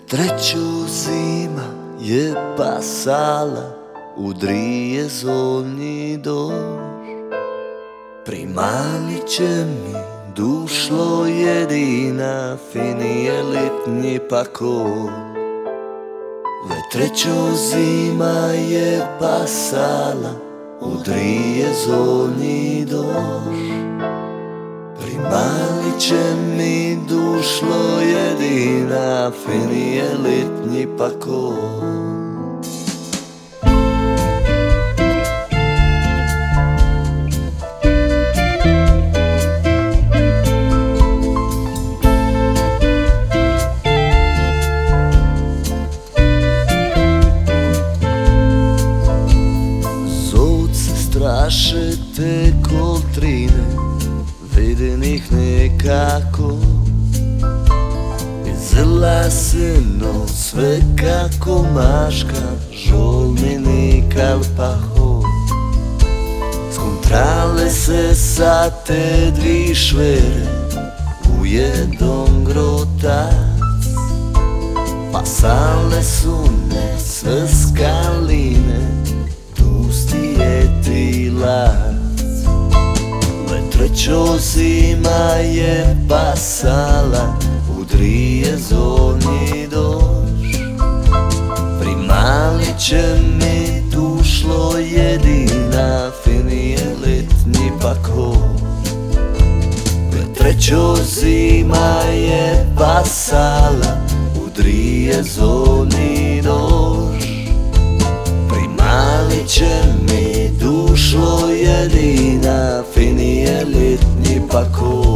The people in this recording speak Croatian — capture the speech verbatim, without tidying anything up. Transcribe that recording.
Treću zima je pasala, udrije zornji došć. Primanit će mi dušlo jedina, finije litnji pakol. Ve treću zima je pasala, udrije zornji došć. Primalit će mi dušlo jedina, finije litnji pakol. Straše te koltrine, vidim ih nekako. Izrla se noć sve kako maška, žolni kalpahol. Skontrale se sa te dvi švere u jedan grotac. Pasale su ne sve skaline, ve trećo zima je pasala, udrije zornji došć. Primalit će mi dušlo jedina, finije litnji pakol. Ve trećo zima je pasala, udrije zornji došć. Primalit će mi dušlo jedina, finije litnji pakol.